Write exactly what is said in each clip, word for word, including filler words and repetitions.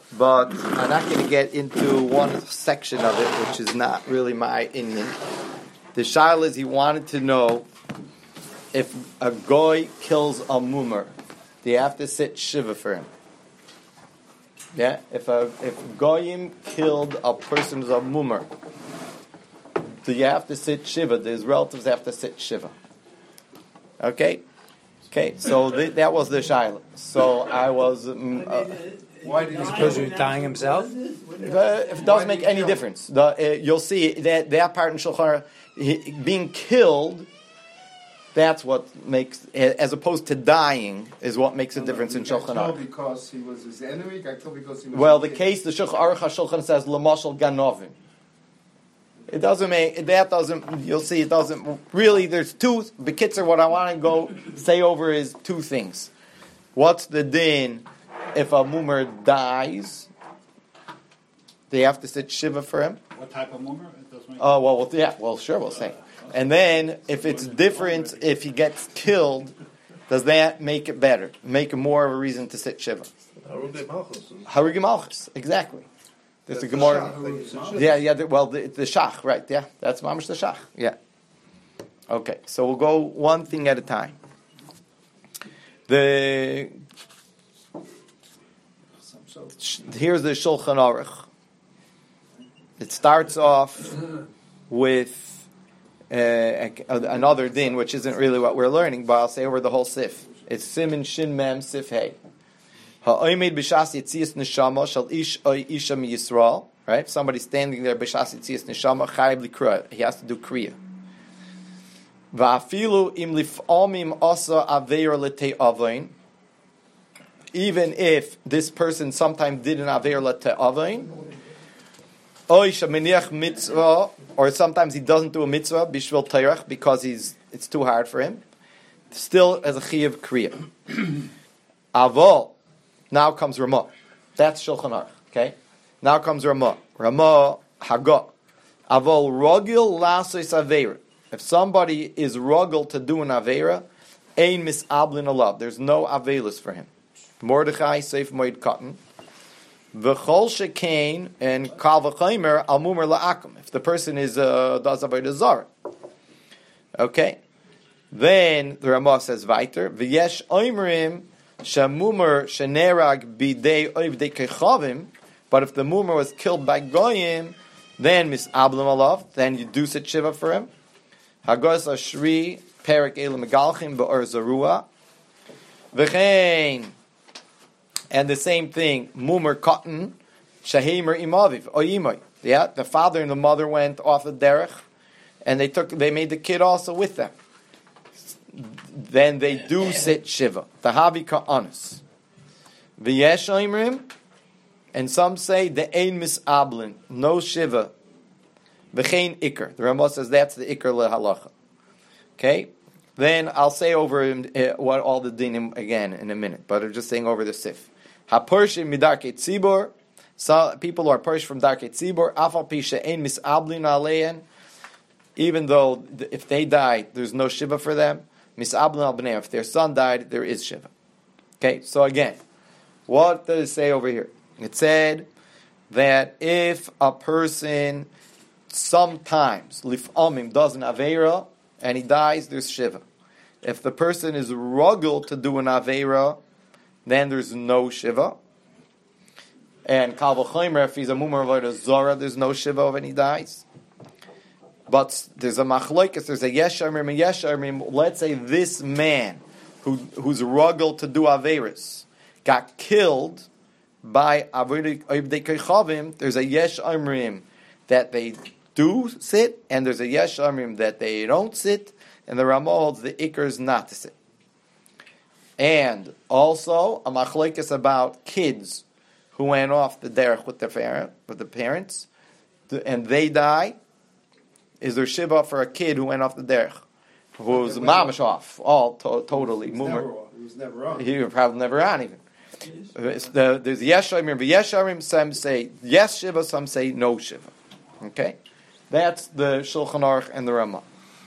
but I'm not going to get into one section of it, which is not really my inyan. The shaila is he wanted to know if a goy kills a mumer, do you have to sit shiva for him? Yeah, if a if goyim killed a person who's a mumer, do you have to sit shiva? His relatives have to sit shiva. Okay, okay. So th- that was the shaila. So I was. Um, uh, Why did he suppose he was dying himself? Uh, if it doesn't make any difference, the, uh, you'll see that that part in Shulchan Aruch, he, being killed, that's what makes, as opposed to dying, is what makes a difference in Shulchan Aruch. Because he was his enemy. I killed because he was. Well, the case the Shulchan Aruch HaShulchan says Lamashal Ganovim. It doesn't make that doesn't. You'll see it doesn't really. There's two. Bekitzer, what I want to go say over is two things. What's the din if a mumer dies? They have to sit shiva for him. What type of mumer? It doesn't make Oh well, well, yeah, well, sure, we'll say. And then, if it's different, if he gets killed, does that make it better? Make it more of a reason to sit shiva? Harugi Malchus, exactly. There's a Gemara. Yeah, yeah. The, well, the, the shach, right? Yeah, that's mamish the shach. Yeah. Okay, so we'll go one thing at a time. The here's the Shulchan Aruch. It starts off with uh, another din, which isn't really what we're learning, but I'll say over the whole sif. It's Simin Shin Mem Sif Hey. Ha'oimid b'shas yitzias neshama shal ish oy isha mi Yisrael. Right? Somebody standing there b'shas yitzias neshama chayv likra. He has to do kriya. Va'afilu im lif'omim asa aveir l'tei avein. Even if this person sometimes did an aveir l'tei avein. Oy shaminiach mitzvah, or sometimes he doesn't do a mitzvah bishvil teirach because he's it's too hard for him. Still as a chiyuv kriya. Avol. Now comes Ramah. That's Shulchan Aruch. Okay. Now comes Ramah. Ramah Hagah. Avol rogil lasos aveira. If somebody is rogil to do an aveira, ein misablin alav. There's no aveilus for him. Mordechai Seif Moed Cotton. V'chol shekain and kal v'chaymer al mumer la'akum. If the person is uh, does avodah zarah. Okay. Then the Ramah says weiter. V'yesh oimrim shamumer shenerag bidei oivdei kechavim. But if the mumer was killed by goyim, then misablim alav. Then you do sit shiva for him. Hagos ashri perik elam megalchim be'or zarua. V'chein. And the same thing, mumer cotton, shahimer imaviv, oyimoy. Yeah, the father and the mother went off the derech, and they took, they made the kid also with them. Then they do sit shiva. Tahavi ka'anis. V'yesh oimrim, and some say the ein misablin, no shiva. V'chein ikr. The Ramah says that's the ikr lehalacha. Okay. Then I'll say over uh, what all the dinim again in a minute, but I'm just saying over the sif. Haporshim midarkei tzibor. So people who are pushed from darkei tzibor. Afal pisha ein misablin alein. Even though if they die, there's no shiva for them. Misablin al b'nei. If their son died, there is shiva. Okay. So again, what does it say over here? It said that if a person sometimes lif'amim does an aveira and he dies, there's shiva. If the person is ruggled to do an aveira, then there's no shiva. And kal v'chomer, if he's a mumer avodah zara, there's no shiva when he dies. But there's a machlokes, there's a yesh amrim, a yesh amrim. Let's say this man who who's ruggled to do aveiras got killed by avodah kechavim. There's a yesh amrim that they do sit, and there's a yesh amrim that they don't sit. And the Ramah holds the ikr is not to sit. And also a machlokes about kids who went off the derech with their parent, with the parents, and they die. Is there shiva for a kid who went off the derech, who was mamash off, all to- totally mumer? He was never on. He was probably never on even. The, there's yes sharim, yes sharim. Some say yes shiva, some say no shiva. Okay, that's the Shulchan Aruch and the Ramah.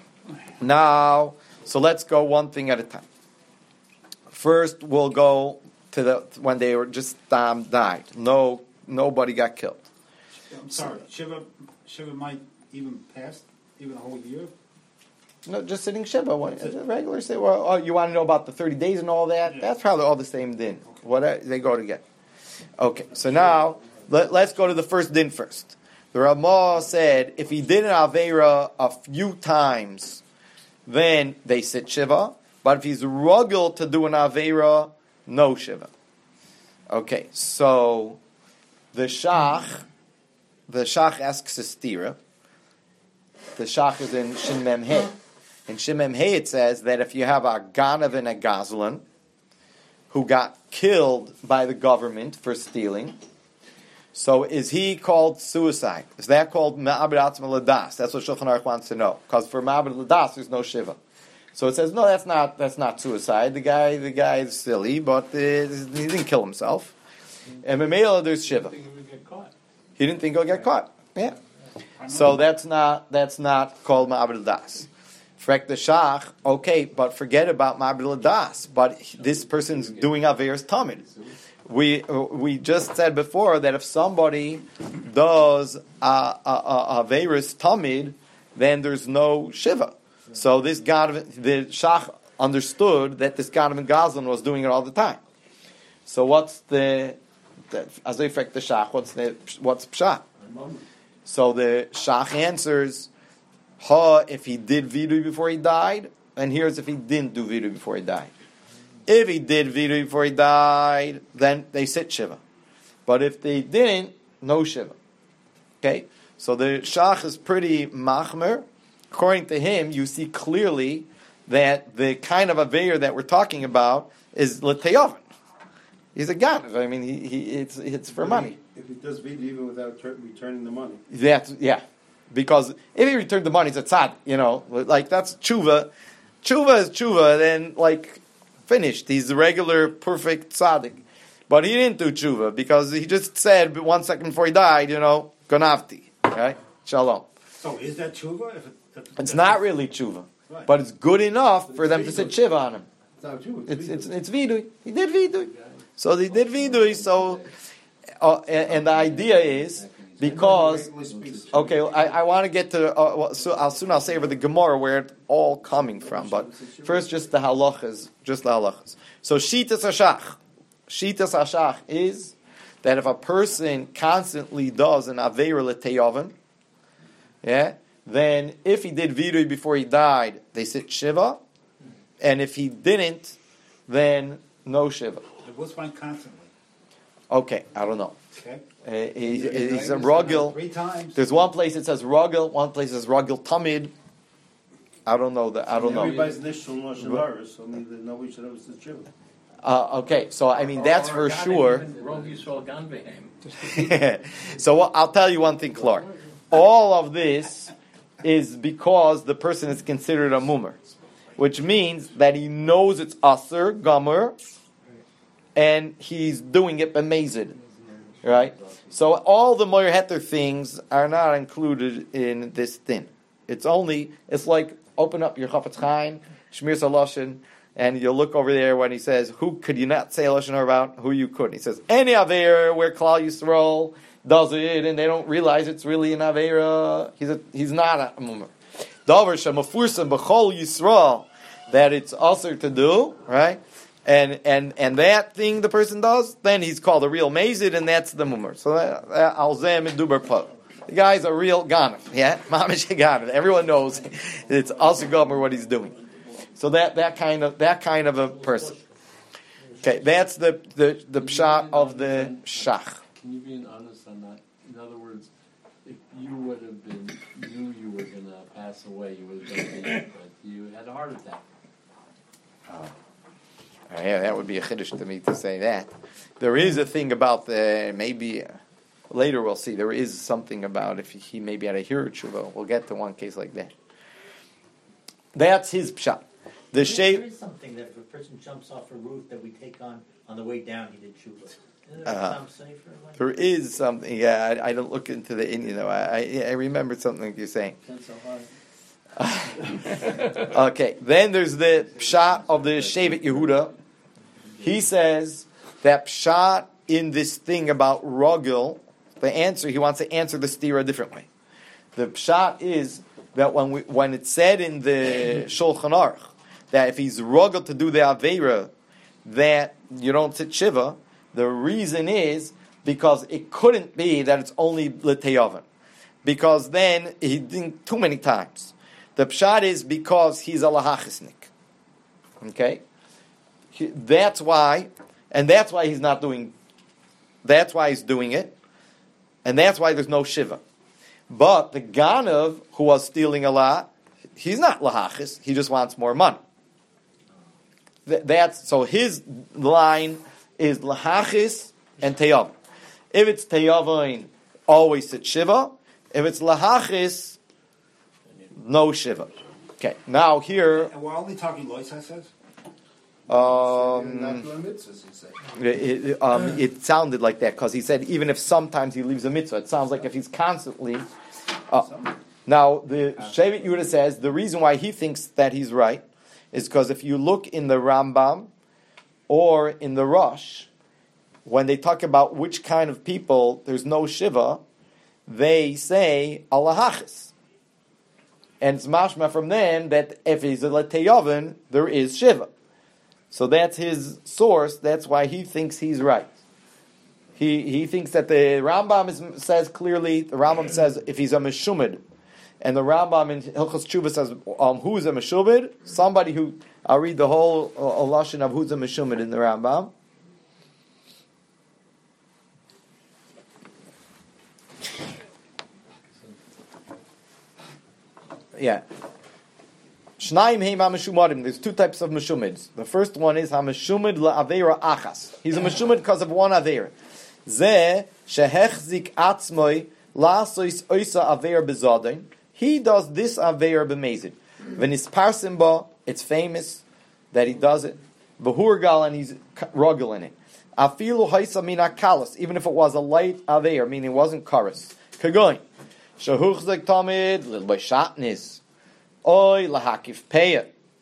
Now, so let's go one thing at a time. First, we'll go to the when they were just um, died. No nobody got killed. I'm sorry. Shiva, Shiva might even pass even a whole year. No, just sitting Shiva. What, regular say, well, oh, you want to know about the thirty days and all that? Yeah. That's probably all the same din. What they go together. Okay, so now let, let's go to the first din first. The Ramah said if he did an Aveira a few times, then they sit Shiva. But if he's ruggled to do an Aveira, no Shiva. Okay, so the Shach, the Shach asks a stira. The Shach is in Shin Mem He. In Shin Mem He it says that if you have a Ganav and a Gazlan who got killed by the government for stealing, so is he called suicide? Is that called Ma'abed Atzma Ladas? That's what Shulchan Aruch wants to know. Because for Ma'abed Ladas there's no Shiva. So it says, no, that's not that's not suicide. The guy the guy is silly, but uh, he didn't kill himself. And Memela, there's Shiva. He would get caught. He didn't think he'll get caught. Yeah. So that's not that's not called Ma'abed Das. Frek the Shach, okay, but forget about Ma'abed Das. But this person's doing Aveir's Tamid. We we just said before that if somebody does Aveir's Tamid, then there's no Shiva. So this God, the Shach understood that this Ganav and Gazlan was doing it all the time. So what's the, as they frek the Shach, what's the what's Pshat? So the Shach answers, ha, if he did vidui before he died, and here's if he didn't do vidui before he died. If he did vidui before he died, then they sit Shiva. But if they didn't, no Shiva. Okay? So the Shach is pretty machmer. According to him, you see clearly that the kind of Aveir that we're talking about is L'Te'oven. He's a god. I mean, he, he it's it's for But money. He, if he does vidu even without ter- returning the money. That's yeah, because if he returned the money, it's a tzad. You know, like that's tshuva. Tshuva is tshuva. Then like finished. He's the regular perfect tzaddik. But he didn't do tshuva because he just said one second before he died, you know, ganavti. Okay, shalom. So is that tshuva? If it, if It's not really tshuva, Right. but it's good enough for them to sit shiva on him. It's not true. It's it's it's vidui. He did vidui. So they did vidui. So uh, and, and the idea is because okay, I, I want to get to uh, well, so I'll soon I'll say over the Gemara where it's all coming from. But first, just the halachas, just the halachas. So shitas hashach, shitas hashach is that if a person constantly does an aveira l'te'oven, yeah, then if he did vidui before he died, they sit shiva, and if he didn't, then no shiva. What's one constantly? Okay, I don't know. Okay. Uh, he, he's a rugil. Three times. There's one place that says rugil, one place says rugil tamid. I don't know that. I don't know. Everybody's nishul moshe so nobody should ever sit shiva. Uh, okay, so I mean that's for sure. So well, I'll tell you one thing, Clark. All of this is because the person is considered a mummer, which means that he knows it's aser gomer, and he's doing it b'mezid, right? So all the moyer heter things are not included in this thing. It's only it's like open up your Chafetz Chaim, Shmir Saloshin, and you look over there when he says, "Who could you not say a lashon hara about? Who you could?" He says, "Any aver where Klal Yisrael does it, and they don't realize it's really an avera. He's a, he's not a mummer. Davar shemafursan b'chol Yisrael that it's also to do, right? And and and that thing the person does, then he's called a real mazid, and that's the mummer. So alzem and duber po. The guy's a real ganav, yeah, mamish ganav. Everyone knows it's also gomer what he's doing. So that that kind of that kind of a person. Okay, that's the the the pshat of the shach. Can you be honest on that? In other words, if you would have been, knew you were going to pass away, you would have been dead, but you had a heart attack. Oh. Yeah, that would be a chiddush to me to say that. There is a thing about the, maybe, uh, later we'll see, there is something about if he maybe had a hero tshuva. We'll get to one case like that. That's his pshat. The there, shape. there is something that if a person jumps off a roof that we take on on the way down, he did tshuva. Isn't there Uh-huh. some safer? Like There is something, yeah, I, I don't look into the Indian though. I, I, I remember something you're saying. Okay, then there's the pshat of the Shevet Yehuda. He says that pshat in this thing about rugil the answer, he wants to answer the stira a different way. The pshat is that when we, when it's said in the Shulchan Aruch that if he's rugged to do the Aveira, that you don't sit Shiva, the reason is because it couldn't be that it's only L'Teyavan. Because then he didn't too many times. The pshat is because he's a lahachisnik. Okay? He, that's why, and that's why he's not doing, that's why he's doing it, and that's why there's no Shiva. But the Ganav, who was stealing a lot, he's not lahachis, he just wants more money. Th- that's, so his line is lahachis and teyavon. If it's teyavon, always sit Shiva. If it's lahachis, no Shiva. Okay, now here... And we're only talking loisa says? Um, Not doing mitzvahs, he said. it, it, um, it sounded like that, because he said even if sometimes he leaves a mitzvah, it sounds like if he's constantly... Uh, now, the Shevet Yehuda says the reason why he thinks that he's right is because if you look in the Rambam or in the Rosh, when they talk about which kind of people there's no Shiva, they say alahachis. And it's mashma from them that if he's a leteyavin, there is Shiva. So that's his source, that's why he thinks he's right. He he thinks that the Rambam is, says clearly, the Rambam says if he's a meshumid, and the Rambam in Hilchos Tshuva says um, who's a meshumid? Somebody who, I'll read the whole uh, lashon of who's a meshumid in the Rambam. Yeah. Shnaim heim ha-meshumadim. There's two types of meshumids. The first one is ha-meshumid la-aveira achas. He's a meshumid because of one aveira. Zeh shehechzik atzmoi la-sois oisa aveira bezadin. He does this aveira b'mezid. V'nisparsim ba, it's famous that he does it. V'hurgal, and he's ruggal in it. Afilu haisa mina kalas, even if it was a light aveira, meaning it wasn't karas. Kagoin. Shehuchzik tamid lil b'shatnis. Oy lahakif peya.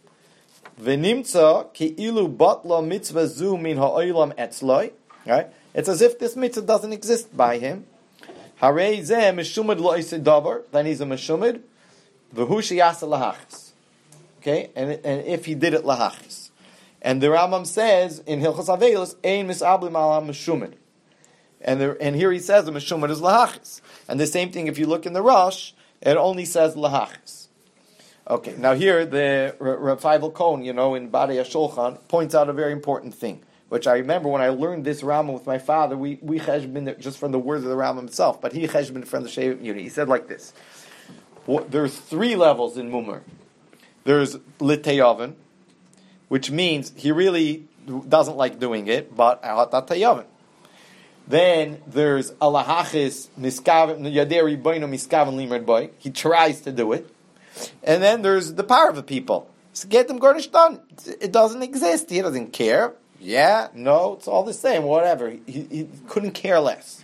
V'nimtza ki ilu batla mitzvah zu min ha'olam etzloi. Right? It's as if this mitzvah doesn't exist by him. Harei zeh meshumid lo davar. Then he's a meshumid. V'hu sheyasa lahachis. Okay? And, and if he did it lahachis. And the Rambam says in Hilchos Aveilus, ein misablim ala meshumid. And, there, and here he says the meshumid is lahachis. And the same thing if you look in the Rosh, it only says lahachis. Okay, now here the Rav Feivel Cohen, you know, in Badei HaShulchan, points out a very important thing, which I remember when I learned this Rambam with my father, we we cheshbon just from the words of the Rambam himself, but he cheshbon from the Shevet Yehuda. He said like this: well, there's three levels in Mumar. There's L'Teyavan, which means he really doesn't like doing it, but Ahatat Teyavan. Then there's Alahachis Miskaven Yaderi Boino Miskaven Limerd Boy. He tries to do it. And then there's the power of the people. So get them garnish done. It doesn't exist. He doesn't care. Yeah, no, it's all the same. Whatever. He, he couldn't care less.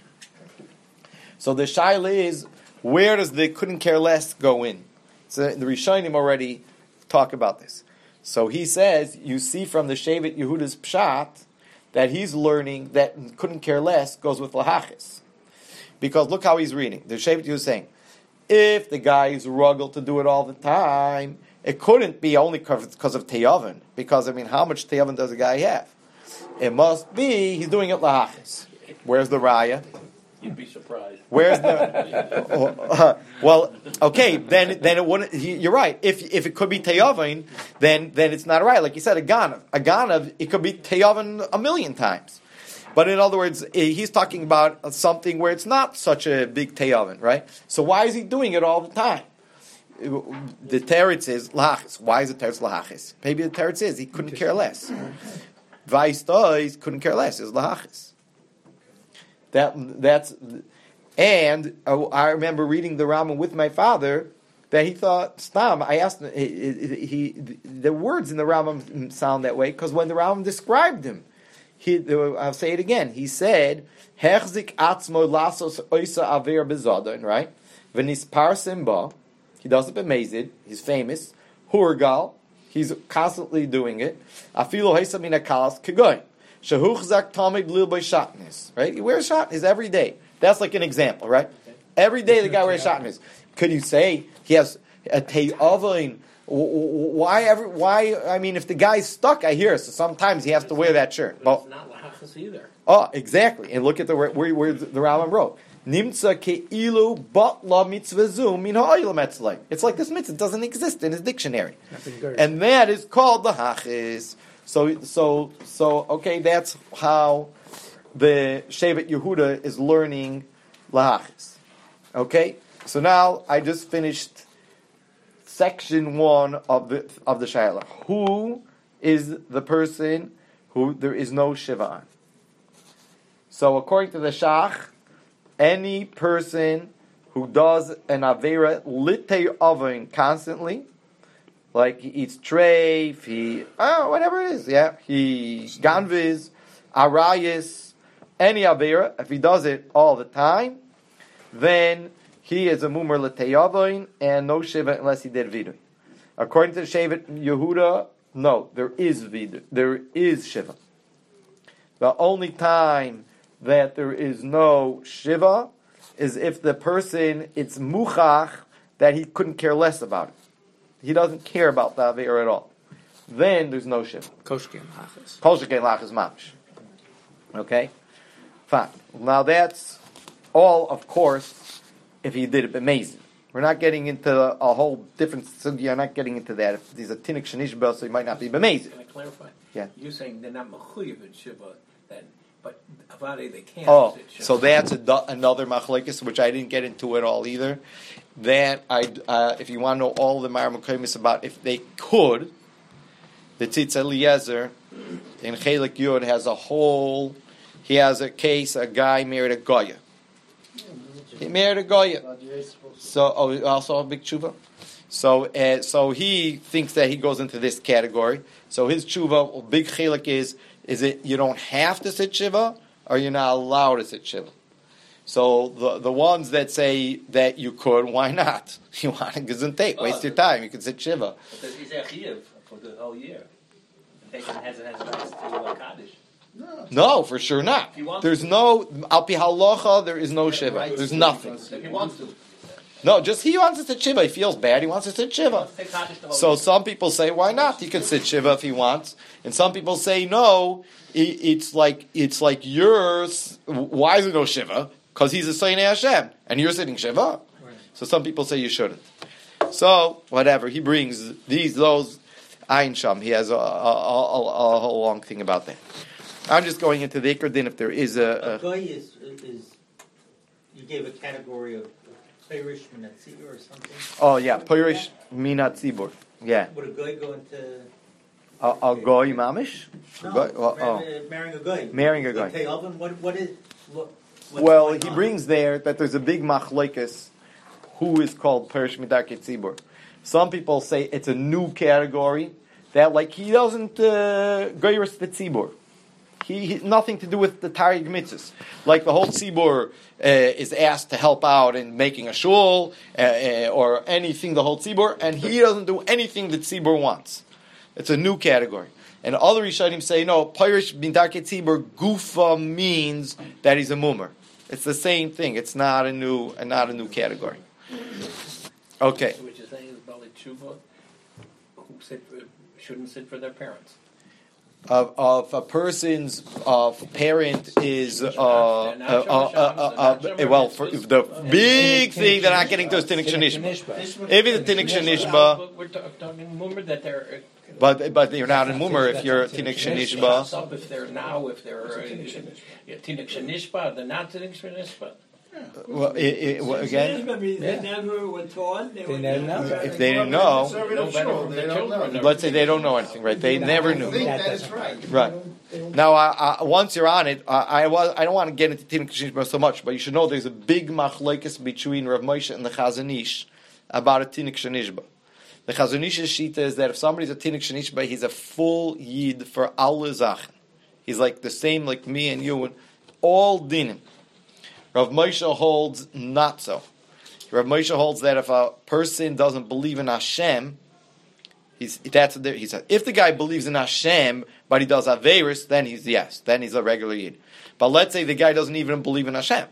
So the shaila is, where does the couldn't care less go in? So the Rishonim already talk about this. So he says, you see from the Shevet Yehuda's pshat that he's learning that couldn't care less goes with lahachis. Because look how he's reading. The Shevet Yehuda is saying, if the guy is rugged to do it all the time, it couldn't be only because of Teyavin. Because, I mean, how much Teyavin does a guy have? It must be he's doing it lahachis. Where's the raya? You'd be surprised. Where's the... uh, well, okay, then then it wouldn't... You're right. If if it could be Teyavin, then then it's not right. Like you said, a Ganav. A Ganav, it could be Teyavin a million times. But in other words, he's talking about something where it's not such a big teyavin, right? So why is he doing it all the time? The teretz is lahachis. Why is the teretz lahachis? Maybe the teretz is he couldn't care less. Vaistois couldn't care less. Is lahachis. That that's, and I remember reading the Rambam with my father that he thought stam. I asked him. He, he the words in the Rambam sound that way because when the Rambam described him. He, I'll say it again. He said, "Hechzik atzmo lasos oisa aver bezadon." Right? V'nisparsim ba. He does it b'mezid. He's famous. Hurgal. He's constantly doing it. Afilo heisa mina kalas kegoy. Shehuchzak tamid lil b'shatnis. Right? He wears shatnis every day. That's like an example, right? Every day the guy wears shatnez. Could you say he has a te'avin? Why ever? Why? I mean, if the guy's stuck, I hear. So sometimes he has to wear that shirt. But it's not lahachas either. Oh, exactly. And look at the where, where the Rambam wrote. Nimtza ke'ilu batla mitzvazu min ha'olam etzlei. It's like this mitzvah doesn't exist in his dictionary, and that is called the hachis. So, so, so. Okay, that's how the Shevet Yehuda is learning lahachis. Okay, so now I just finished section one of the of the Shaila. Who is the person who there is no shiva on? So according to the Shach, any person who does an avera litei avin constantly, like he eats treif, he oh whatever it is, yeah, he ganviz, arayis, any avera, if he does it all the time, then he is a mumer litei avin and no shiva unless he did vidui. According to the Shevet Yehuda, no, there is vidui, there is shiva. The only time that there is no shiva is if the person, it's muchach, that he couldn't care less about it. He doesn't care about the avera at all. Then there's no shiva. Koshke and lachas. Koshke and lachas mamish. Okay? Fine. Now that's all, of course, if he did it amazing. We're not getting into a whole different sugya. You're not getting into that. If he's a tinik shenishba, so he might not be amazing. Can I clarify? Yeah. You're saying they're not mechuyev in shiva then, but avade they can't. Oh, sit shiva. so that's a, another machlekes, which I didn't get into at all either. That I, uh, if you want to know all the Mar Mekaymis about if they could, the Tzitz Eliezer in Chelik Yud has a whole. He has a case. A guy married a goya. He married a goya. So, oh, also a big tshuva. So, uh, so he thinks that he goes into this category. So his tshuva, big chelik is, is it you don't have to sit shiva, or you're not allowed to sit shiva. So the the ones that say that you could, why not? You want to gesundheit, waste your time. You can sit shiva. But does he say chiyuv for the whole year? The patient hasn't has rights to a kaddish. No. No, for sure not. There's no al pi halacha. There is no shiva. There's nothing. If he wants to. No, just he wants to sit shiva. He feels bad. He wants to sit shiva. Take kaddish the whole So year. some people say, why not? He can sit shiva if he wants, and some people say, no. it- It's like it's like yours. Why is it no shiva? Because he's a Sayyid Hashem, and you're sitting shiva. So some people say you shouldn't. So whatever he brings these those ayin sham. He has a, a, a, a, a whole long thing about that. I'm just going into the Iker Din if there is A a. a goy is, is, you gave a category of Perish Minatzir or something. oh yeah, Pirish Minat Tzibur. Yeah, Would a goy go into? a, a goy mamish. A No, goy- well, mar- oh. marrying a goy. Marrying a goy. Like Te'ovin, what, what is, what, what's Well, going he on? brings there that there's a big machlekes who is called Perish Midarkei Tzibur. Some people say it's a new category that, like, he doesn't uh, goyres the tzibur. He, he nothing to do with the Taryag mitzvahs. Like the whole tzibur uh, is asked to help out in making a shul uh, uh, or anything the whole tzibur, and he doesn't do anything the tzibur wants. It's a new category. And other Rishonim say no. Perish Midarkei Tzibur gufa means that he's a mumer. It's the same thing. It's not a new, uh, not a new category. Okay. So what you're saying is Bali Tshuva, who sit for, shouldn't sit for their parents. Of, of a person's of parent is uh, uh, uh, uh, uh, well for the big thing they're not getting to is Tinnik Shenishba. If it's a Tinnik Shenishba, But we're ta- talking mummer that they're. uh, but but you're not a mumer if you're a Tinnik Shenishba. Up if they're now, if they're uh, yeah, Tinnik Shenishba, they're not Tinnik Shenishba. Well, it, it, well, again, They never were taught. They, They were never know. if they didn't know, No better from the children. let's say they don't know anything, right? They never I knew. think that is right. Right. Now, I, I, once you're on it, I, I, was, I don't want to get into Tinnik Shenishba so much, but you should know there's a big machlekes between Rav Moshe and the Chazon Ish about a Tinnik Shenishba. The Chazon Ish's shita is that if somebody's a Tinnik Shenishba, he's a full yid for alle Zachen. He's like the same like me and you, and all dinim. Rav Moshe holds not so. Rav Moshe holds that if a person doesn't believe in Hashem, he's that's a, he said if the guy believes in Hashem but he does Averis, then he's yes, then he's a regular yid. But let's say the guy doesn't even believe in Hashem,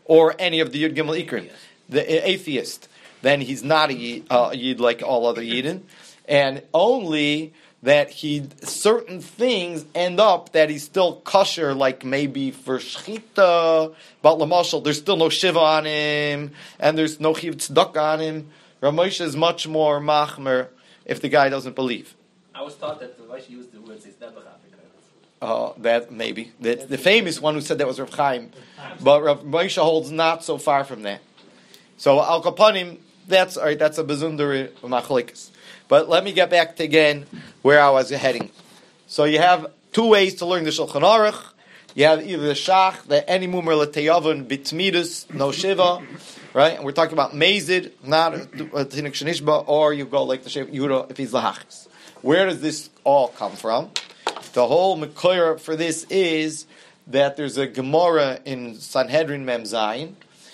or any of the Yud Gimel Ikrin, the atheist, then he's not a Yid, uh, a Yid like all other Yidden, and only that he certain things end up that he's still kosher, like maybe for shchita, but lamashal, there's still no shiva on him, and there's no chiv tzedakah on him. Rav Moshe is much more machmer if the guy doesn't believe. I was taught that the Moshe used the words it's never Uh, that maybe the, the famous one who said that was Rav Chaim, but Rav Moshe holds not so far from that. So al kapanim, that's all right. That's a bezundere machlekes. But let me get back to again where I was heading. So you have two ways to learn the Shulchan Aruch. You have either the Shach, the any mumer leteyavon bitmidus, no shiva, right? And we're talking about mazid, not a tinik shenishba, or you go like the Shev Yehuda if he's lahachis. Where does this all come from? The whole mekoyer for this is that there's a Gemara in Sanhedrin Mem Zayin.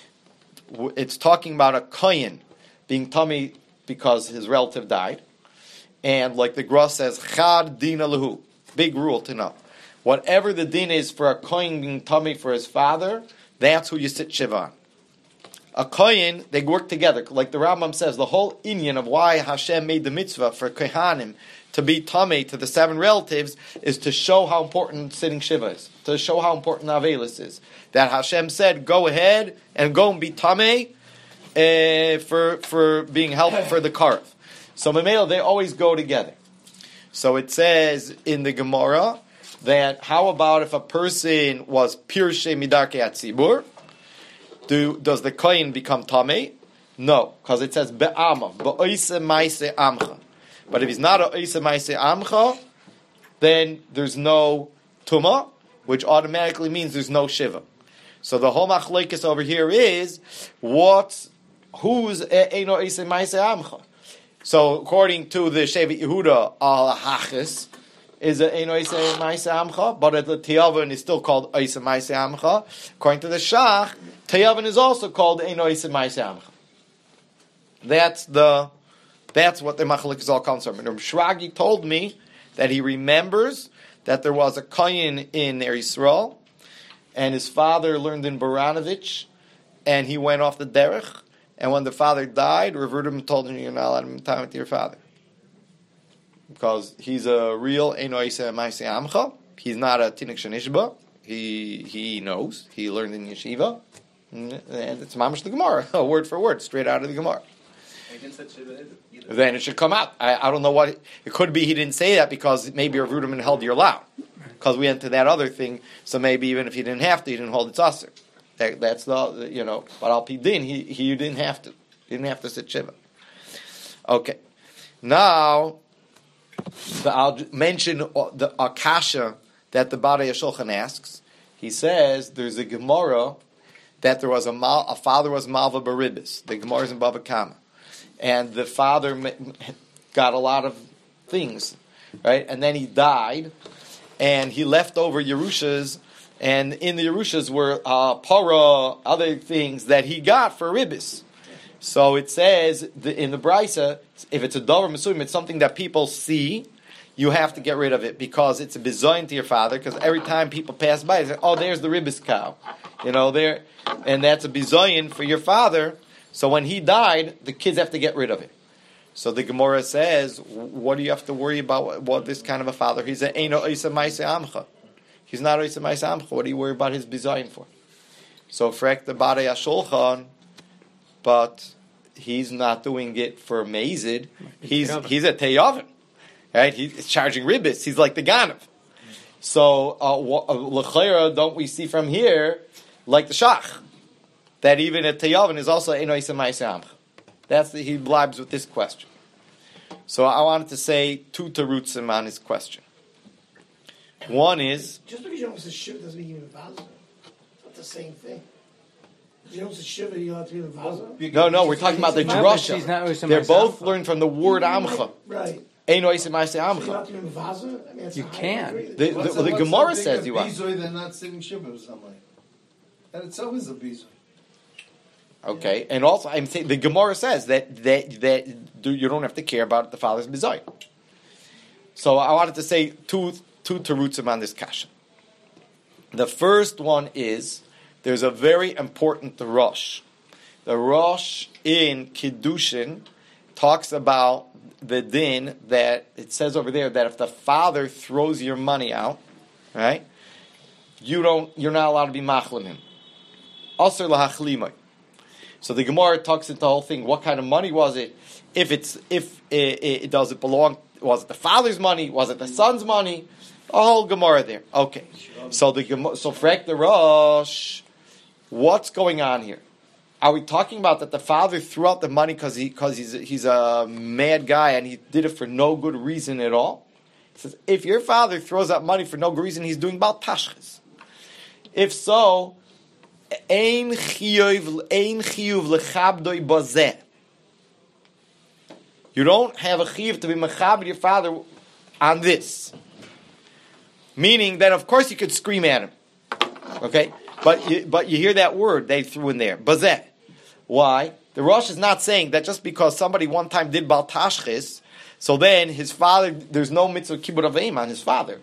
It's talking about a kohen being tummy because his relative died, and like the Gra says, chad dina lehu, big rule to know. Whatever the din is for a kohen being tummy for his father, that's who you sit shiva on. A kohen, they work together. Like the Rambam says, the whole inyan of why Hashem made the mitzvah for kohanim to be tummy to the seven relatives is to show how important sitting shiva is, to show how important Avelis is. That Hashem said, go ahead and go and be tummy uh, for for being helped for the karev. So Mamela, they always go together. So it says in the Gemara that how about if a person was pirshe midarkei atzibur? Do does the kohen become tummy? No, because it says be'ama be'oise ma'ase amcha. But if he's not a oise ma'ase amcha, then there's no tuma, which automatically means there's no shiva. So the whole machlekes over here is what who's eino oise ma'ase amcha. So according to the Shevet Yehuda, al hachis is a eino oise ma'ase amcha, but the tiyavon is still called oise ma'ase amcha. According to the Shach, tiyavon is also called eino oise ma'ase amcha. That's the That's what the machlekes all comes from. And Rav Shragi told me that he remembers that there was a kohen in Eretz Yisrael, and his father learned in Baranovich, and he went off the derech. And when the father died, Rav Rudim told him, "You're not allowed to time with your father because he's a real Eino Oise Ma'ase Amcha. He's not a Tinik Shenishba. He he knows. He learned in yeshiva, and it's mamash the Gemara, word for word, straight out of the Gemara." Then it should come out. I, I don't know what it, it could be. He didn't say that because maybe Rav Ruderman held you're allowed, because we went to that other thing. So maybe even if he didn't have to, he didn't hold it usher. That, that's the you know. But al pi din, he he didn't have to. He didn't have to sit shiva. Okay, now the, I'll mention the akasha that the Badei HaShulchan asks. He says there's a Gemara that there was a mal, a father was malva baribis. The Gemara is in Bava Kama. And the father got a lot of things, right? And then he died, and he left over Yerushas, and in the Yerushas were uh, para, other things that he got for ribis. So it says in the Brisa, if it's a davar mesuyim, it's something that people see, you have to get rid of it because it's a bizoyin to your father. Because every time people pass by, they say, "Oh, there's the ribis cow," you know, there, and that's a bizoyin for your father. So when he died, the kids have to get rid of it. So the Gemara says, what do you have to worry about what, what this kind of a father? He's an Eino Oise Ma'ase Amcha. He's not Oise Ma'ase Amcha. What do you worry about his bizayin for? So frek the Badei HaShulchan, but he's not doing it for Mazid. He's he's a Teyavin. Right? He's charging ribbis. He's like the Ganav. So L'chaira, uh, don't we see from here, like the Shach, that even a Teyavin is also Eino Oise Ma'ase Amcha. That's the, he blibes with this question. So I wanted to say two terutzim on his question. One is just because you don't say shiva doesn't mean you're vaza. It's not the same thing. You don't say shiva, you don't have to be in vaza. No, no, we're talking about the drasha. They're both learned from the word amcha. Right. Eino Oise Ma'ase Amcha. You have to be in vaza. I mean, it's you can. The, the, the, the Gemara says you are. They're not sitting shiva or something. That itself is a bizoy. Okay, and also I'm saying the Gemara says that that that you don't have to care about the father's bizoy. So I wanted to say two two terutzim on this kasha. The first one is there's a very important Rosh. The Rosh in Kiddushin talks about the din that it says over there that if the father throws your money out, right, you don't, you're not allowed to be machlim him. Aser lahachlimai. So the Gemara talks into the whole thing. What kind of money was it? If it's if it, it, it does it belong? Was it the father's money? Was it the son's money? A whole Gemara there. Okay. So the Gemara, so Frek the Rosh, what's going on here? Are we talking about that the father threw out the money because he because he's he's a mad guy and he did it for no good reason at all? He says if your father throws out money for no good reason, he's doing bal tashchis. If so, ein chiyuv ein chiyuv lechabdoi bazeh. You don't have a chiyuv to be mechabed your father on this. Meaning that of course you could scream at him, okay? But you, but you hear that word they threw in there, bazeh. Why? The Rosh is not saying that just because somebody one time did bal tashchis, so then his father, there's no mitzvah kibbut avim on his father.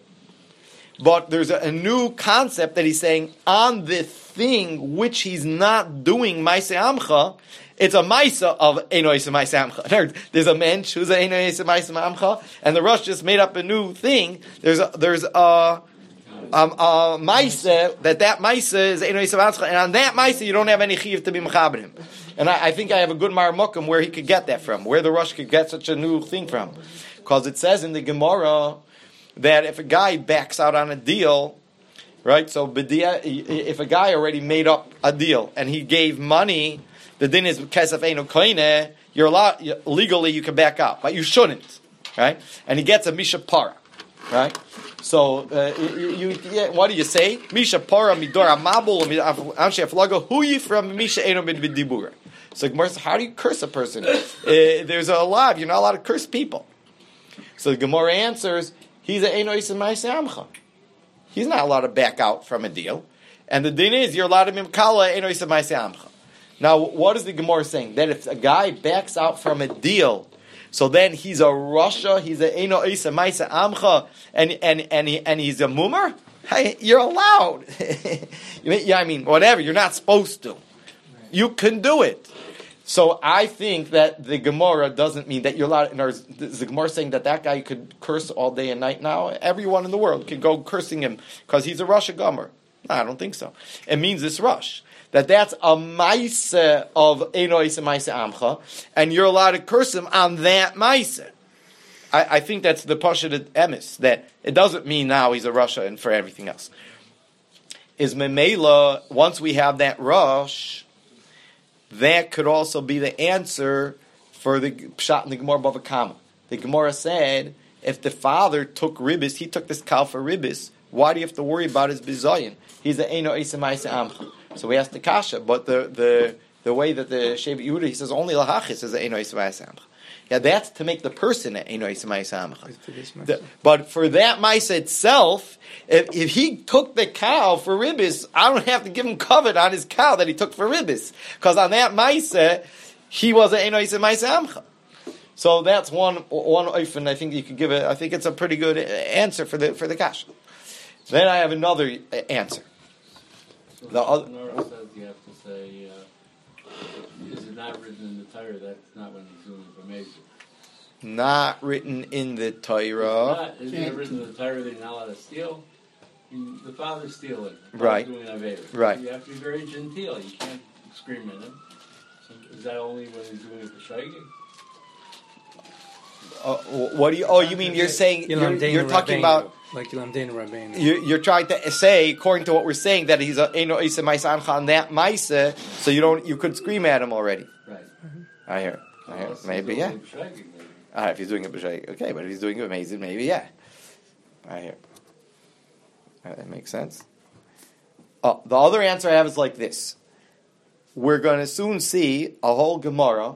But there's a, a new concept that he's saying on the thing which he's not doing ma'aseh amcha, it's a ma'aseh of eino yiseh ma'aseh amcha. There's a mensch who's a eino yiseh ma'aseh amcha, and the Rosh just made up a new thing. There's a, there's a Um, uh, Maisa, that that Maisa is Eino Yisrael Atzcha, and on that Maisa you don't have any Chiv to be Mechaber him. And I, I think I have a good Maramukim where he could get that from, where the Rosh could get such a new thing from. Because it says in the Gemara that if a guy backs out on a deal, right, so if a guy already made up a deal and he gave money, the din is Kesef Eino Koine, you're allowed, legally you can back out, but you shouldn't, right? And he gets a Misha Para, right? So, uh, you, you, yeah, what do you say? Misha para midor amabul amshe aflago huyi from Misha eno mid vidibur. So, Gemara says, how do you curse a person? Uh, there's a lot. You're not allowed to curse people. So the Gemara answers, he's a eno yisem ma'aseh amcha. He's not allowed to back out from a deal. And the din is, you're allowed to be mkala eno yisem ma'aseh amcha. Now, what is the Gemara saying? That if a guy backs out from a deal, so then he's a Rasha, he's a Eino Isa Maisa Amcha, and and and he, and he's a Mumar. Hey, you're allowed. Yeah, I mean, whatever. You're not supposed to. You can do it. So I think that the Gemara doesn't mean that you're allowed. In ours, the Gemara saying that that guy could curse all day and night. Now everyone in the world could go cursing him because he's a Rasha Gomer. No, I don't think so. It means this rush. That that's a maise of Eino Yisem Maise Amcha, and you're allowed to curse him on that maise. I, I think that's the Pashat Emes, that it doesn't mean now he's a Rasha and for everything else. Is Memela, once we have that rush, that could also be the answer for the Pshat in the Gemara Bava Kama. The Gemara said, if the father took ribis, he took this cow for ribis, why do you have to worry about his bizayin? He's an Eino Yisem Maise Amcha. So we asked the kasha, but the the the way that the Shev Yehuda, he says only lahachis is Eino Yisem Maise Amcha. Yeah, that's to make the person an Eino Yisem Maise Amcha. But for that Maise itself, if, if he took the cow for ribis, I don't have to give him covet on his cow that he took for ribis, because on that Maise he was an Eino Yisem Maise Amcha. So that's one one oifen. I think you could give it. I think it's a pretty good answer for the for the kasha. Then I have another answer. So the other Nora says you have to say, uh, is it not written in the Torah? That's not when he's doing it for Mesa. Not written in the Torah. Is it written in the Torah that you're not allowed to steal? You, the father's stealing. The Right. Doing Aveda. Right. You have to be very genteel. You can't scream at him. So is that only when he's doing it for shagging? Uh, what do you? Oh, you mean you're saying you're, you're talking about like Yilamdein Rabbeinu? You're, you're trying to say, according to what we're saying, that he's a Eino Isa Maise Amcha on that Maise, so you don't you could scream at him already. Right. I hear. I hear. Unless Maybe he's yeah. only shagging, maybe. Ah, if he's doing it b'shayik, okay, but if he's doing it amazing, maybe yeah. I hear. Uh, that makes sense. Oh, the other answer I have is like this: we're going to soon see a whole Gemara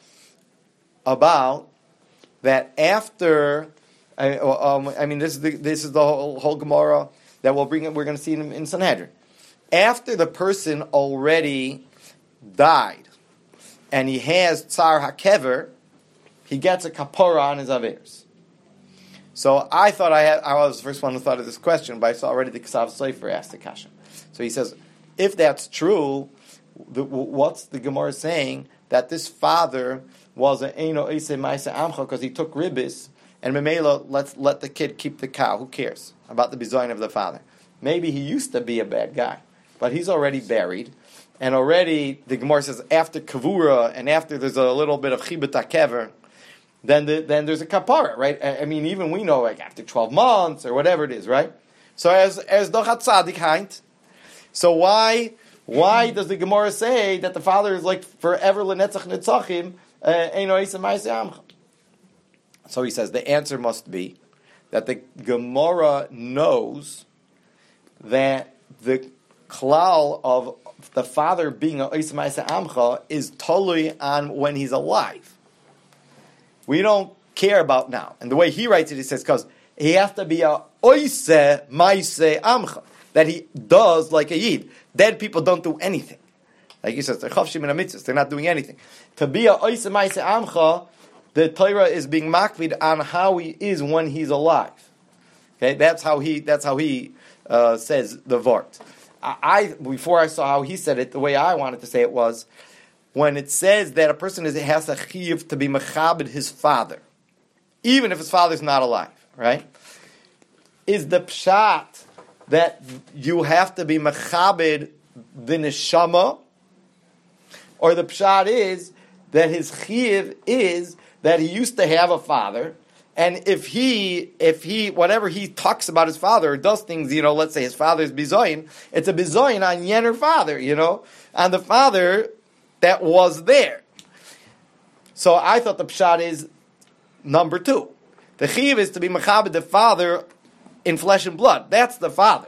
about that after. I, um, I mean, this is the this is the whole, whole Gemara that we'll bring. We're going to see in, in Sanhedrin. After the person already died, and he has tsar hakever, he gets a kapora on his averos. So I thought I had. I was the first one who thought of this question, but I saw already the Ksav Sofer asked the kasha. So he says, if that's true, the, what's the Gemara saying? That this father was an Eino Eisei Maisa Amcha because he took ribis, and Memela, let's let the kid keep the cow. Who cares about the bizoin of the father? Maybe he used to be a bad guy, but he's already buried, and already the Gemara says after kavura and after there's a little bit of chibut hakever, then the, then there's a kapara, right? I, I mean, even we know like after twelve months or whatever it is, right? So as as dochat tzadik haint. So why why does the Gemara say that the father is like forever lenetzach netzachim eino eisem ma'aseh amcha? So he says the answer must be that the Gemara knows that the klal of the father being a eisem ma'aseh amcha is totally on when he's alive. We don't care about now. And the way he writes it, he says because he has to be a oise ma'aseh amcha, that he does like a yid. Dead people don't do anything. Like he says, they're chavshim in a mitzvah, they're not doing anything. To be a oise ma'aseh amcha, the Torah is being makvid on how he is when he's alive. Okay, that's how he. That's how he uh, says the vart. I, I before I saw how he said it, the way I wanted to say it was when it says that a person is has a chiyuv to be mechabed his father, even if his father's not alive. Right? Is the pshat that you have to be mechabed the neshama, or the pshat is that his chiyuv is that he used to have a father, and if he, if he, whatever he talks about his father or does things, you know, let's say his father's bizoyin, it's a bizoyin on yener father, you know, on the father that was there. So I thought the pshat is number two. The chiyuv is to be mechabed the father in flesh and blood. That's the father.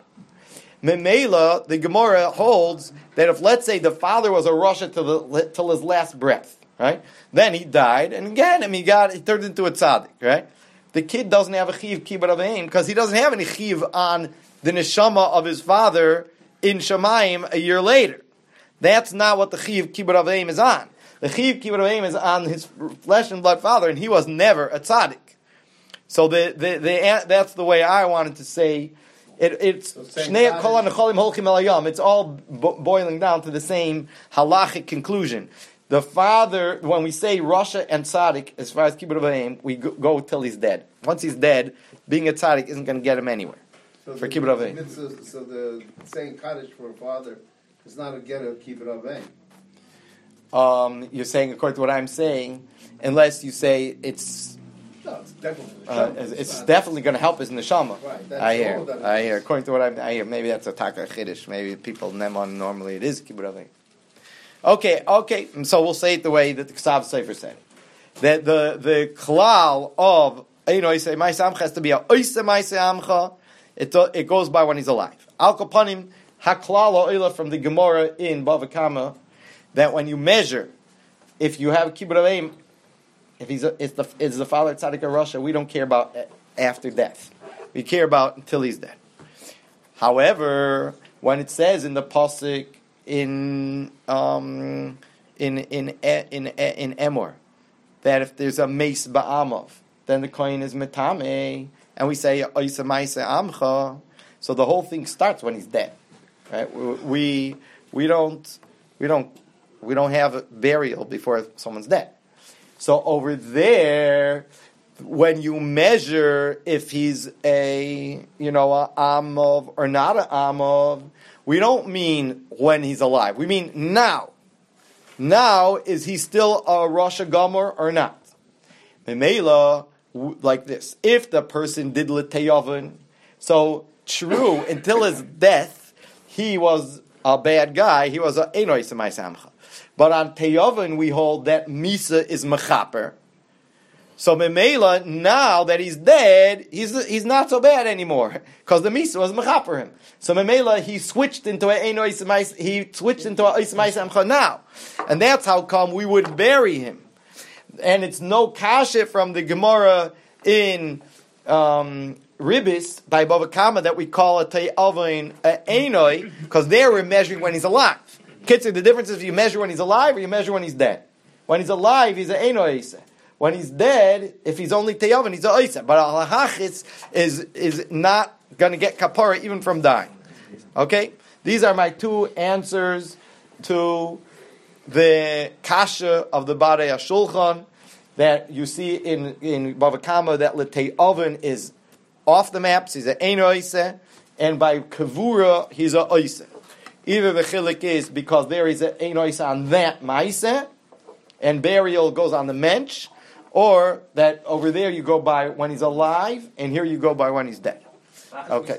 Memela, the Gemara holds that if, let's say, the father was a Rasha till, the, till his last breath, right? Then he died, and again, I mean, he got he turned into a tzaddik, right? The kid doesn't have a chiv kibbut avim because he doesn't have any chiv on the neshama of his father in Shemayim a year later. That's not what the chiv kibbut avim is on. The chiv kibbut avim is on his flesh and blood father, and he was never a tzaddik. So the, the, the, that's the way I wanted to say it. It's Shnei Kol HaNecholim Holchim El Hayam. It's all bo- boiling down to the same halachic conclusion. The father, when we say Rasha and Tzaddik, as far as Kibbut Avayim, we go, go till he's dead. Once he's dead, being a Tzaddik isn't going to get him anywhere. So for the, Kibbut Avayim. So, so the saying Kaddish for a father is not a get of Kibbut Avayim. Um, you're saying, according to what I'm saying, unless you say it's... No, it's definitely uh, it's, it's definitely going to help his neshama. Right, that's I hear. all that I is. hear. According to what I'm, I hear, maybe that's a taka chiddush. Maybe people nemon normally it is Kibbut Avayim. Okay, okay. So we'll say it the way that the Ksav Sefer said. That the the klal of Eino Eisei Ma'aseh Amcha has to be a Oisei Ma'aseh Amcha. It it goes by when he's alive. Al Kapanim Haklal Oila from the Gemara in Bava Kama, that when you measure, if you have Kibbut Avayim, if he's a, it's the it's the father Tzaddik Rasha, we don't care about after death. We care about until he's dead. However, when it says in the pasuk in um in in in in Emor that if there's a meis ba'amav, then the kohen is metame, and we say oisa ma'aseh amcha, so the whole thing starts when he's dead, right? We we don't we don't we don't have a burial before someone's dead. So over there, when you measure if he's a you know a amav or not a amav, we don't mean when he's alive. We mean now. Now, is he still a Rosh Gomer or not? Memela, like this. If the person did L'teyavin, so true, until his death, he was a bad guy. He was a Eino Eisei Ma'aseh Amcha. But on Teyavin, we hold that Misa is Mechaper. So Memela, now that he's dead, he's he's not so bad anymore because the Misa was mechaper him. So Memela, he switched into a Eino Eisei Ma'aseh. He switched into a Eisei Ma'aseh Amcha now, and that's how come we would bury him. And it's no kasha from the Gemara in um, Ribis by Bava Kama that we call a Te'avin Einoi because there we're measuring when he's alive. Kitzur, the difference is if you measure when he's alive or you measure when he's dead. When he's alive, he's an Eino Eisei. When he's dead, if he's only teyavin, he's a oiseh. But al-hachitz is is not going to get kapara even from dying. Okay? These are my two answers to the kasha of the Barei HaShulchan that you see in in Bava Kama that L'tei Oven is off the maps. He's an Ein Oiseh, and by Kavura he's a Oiseh. Either the chilik is because there is an Ein Oiseh on that Maiseh, and burial goes on the mensch, or that over there you go by when he's alive, and here you go by when he's dead. Okay.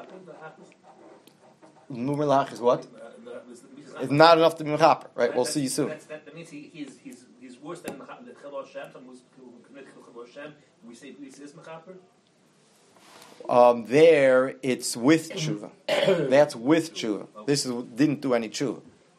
Numerlach is what? It's not enough to be mechaper, right? We'll see you soon. That means he, he's, he's, he's worse than the Chil Hashem, someone who committed Chil Hashem. We say he is mechaper? Um, there, it's with tshuva. That's with tshuva. This is didn't do any tshuva.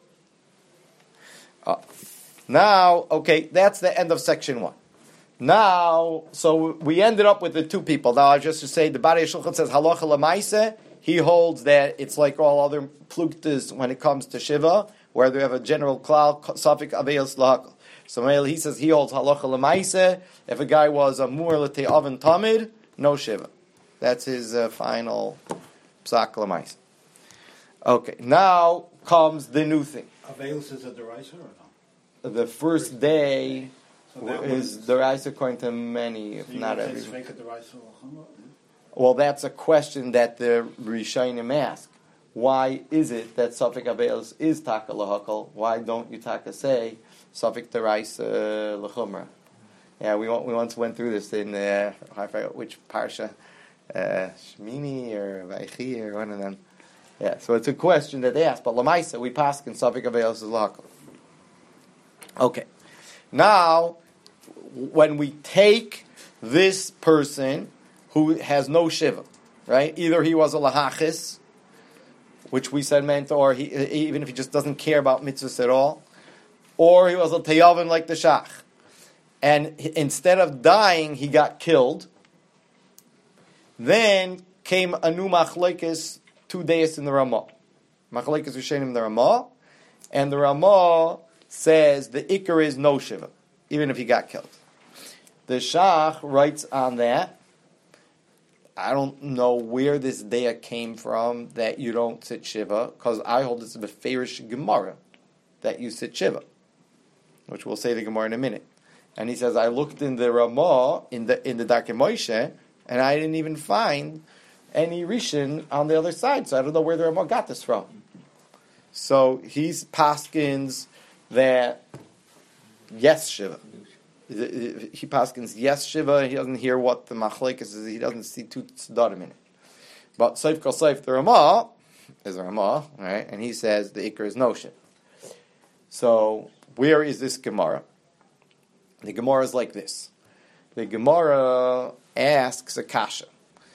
Uh, now, okay, that's the end of section one. Now, so we ended up with the two people. Now, I just to say, the Barei Shulchan says halacha lemaaseh. He holds that it's like all other pluktas when it comes to shiva, where they have a general klal safik aveios lahakol. So he says he holds halacha lemaaseh. If a guy was a mur l'tei oven tamid, no shiva. That's his uh, final psak lemaaseh. Okay, now comes the new thing. Aveios is a deraisa or no? The first day So that is was- deraisa according to many, if So you not would say everyone. Sveika deraisa or chumrah? Well, that's a question that the Rishonim ask. Why is it that Safik Avelos is Taka Lahakal? Why don't you Taka say Safik Deraisa Lachumra? Yeah, we we once went through this in, uh, I forget which Parsha, uh, Shmini or Vaychi or one of them. Yeah, so it's a question that they ask. But Lamaisa, we pass in Safik Avelos is Lahakal. Okay. Now, when we take this person who has no shiva, right? Either he was a lahachis, which we said meant, or he, even if he just doesn't care about mitzvahs at all, or he was a teyavin like the shach, and he, instead of dying, he got killed. Then came a new machlekes two days in the Ramah, machlekes Rishonim in the Ramah, and the Ramah says the ikar is no shiva, even if he got killed. The shach writes on that. I don't know where this daya came from that you don't sit shiva, because I hold this is a beferish Gemara that you sit shiva, which we'll say the Gemara in a minute. And he says, I looked in the Ramah in the in the Darkei Moshe, and I didn't even find any Rishon on the other side, so I don't know where the Ramah got this from. So he's paskins that yes shiva. He paskins yes shiva. He doesn't hear what the machlekes is. He doesn't see two tzedarim in it. But seif kol seif the Ramah is a Ramah, right? And he says the ikar is no shiva. So where is this Gemara? The Gemara is like this. The Gemara asks a kasha.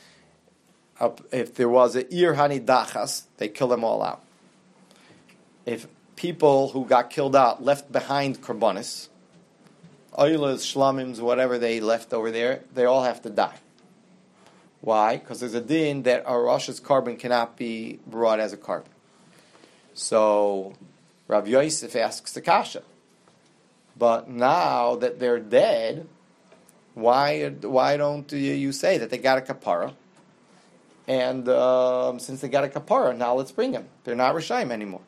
If there was a ir hani dachas, they kill them all out. If people who got killed out left behind korbanos, oilas, shlamims, whatever they left over there, they all have to die. Why? Because there's a din that a Rosh's carbon cannot be brought as a carbon. So Rav Yosef asks the kasha. But now that they're dead, why why don't you, you say that they got a kapara? And um, since they got a kapara, now let's bring them. They're not Rishayim anymore.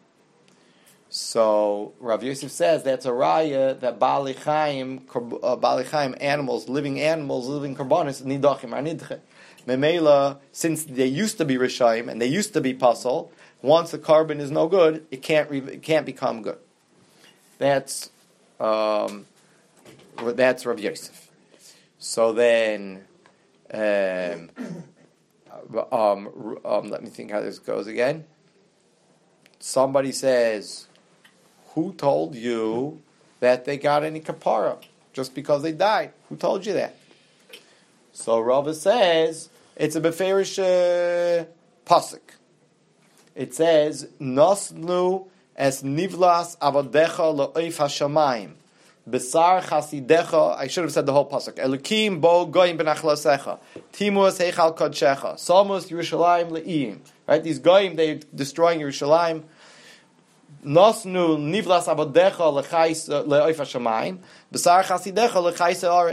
So Rav Yosef says that's a raya that Bali Chaim, uh, Bali Chaim animals, living animals, living karbonis, nidachim are nidche. Memela, since they used to be Rishayim and they used to be puzzle, once the carbon is no good, it can't re- it can't become good. That's um, that's Rav Yosef. So then, um, um, um, let me think how this goes again. Somebody says, who told you that they got any kapara just because they died? Who told you that? So Rava says it's a beferish uh, pasuk. It says Nosnu es nivlas avodecha lo'if hashamayim besar chasidecha. I should have said the whole pasuk. Elokim bo goyim benachlasecha timus heichal kodshecha salmus Yerushalayim le'im. Right, these goyim, they're destroying Yerushalayim. Nosnu nivlas avodecha lechais le'oif hashamayim besar chasidecha lechais haaretz.